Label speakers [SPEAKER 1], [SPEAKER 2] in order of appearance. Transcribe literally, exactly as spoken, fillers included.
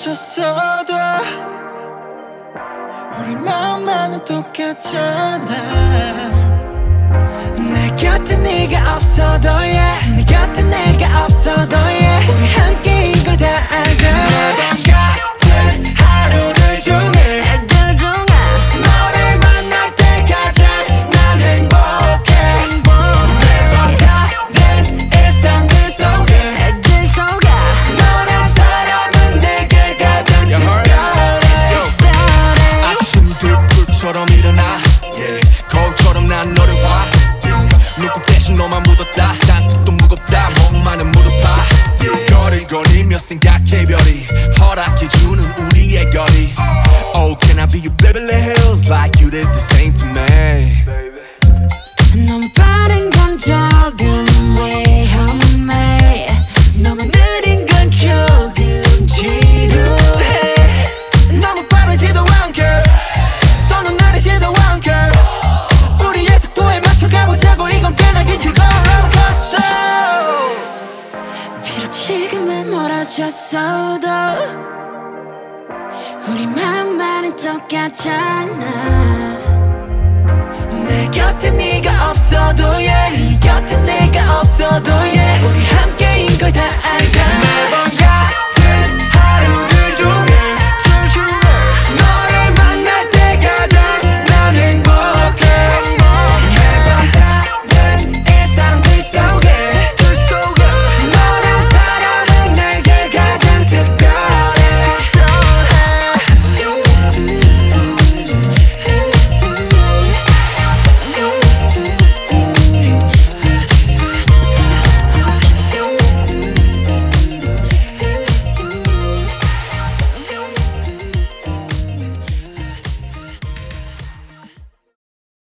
[SPEAKER 1] 멀어졌어도 우리 마음만은 똑같잖아. 내 곁에 네가 없어도 yeah. 네 곁에 내가 없어도 yeah. 우리 함께인 걸 다 알잖아. 같은 하루를 종일 너를 만날 때까지 난 행복해. 매번 다른 일상 그 속에 너란 사람은 내게 가장 특별해.
[SPEAKER 2] 아침들 불처럼 일어나 yeah. 거울처럼 난 너를 봐 yeah. 눈곱 대신 너만 묻었다. 잔뜩 무겁다 목만은 무릎아 yeah. 거리거리며 생각해 별이 허락해주는 우리의 거리. Oh can I be your Beverly Hills like you did the same to me.
[SPEAKER 1] 너무 빠른 건 조금 위험해. 너무 느린 건 조금 지루해. 너무 빠르지도 않게 또는 느리지도 않게 우리의 속도에 맞춰 가보자고. 이건 꽤나긴 즐거운 롤러코스터. 비록 지금은 멀어졌어도 우리 마음만은 똑같잖아. 내 곁에 네가 없어도 yeah. 네 곁에 내가 없어도 yeah. 우리 함께인 걸 다 알잖아.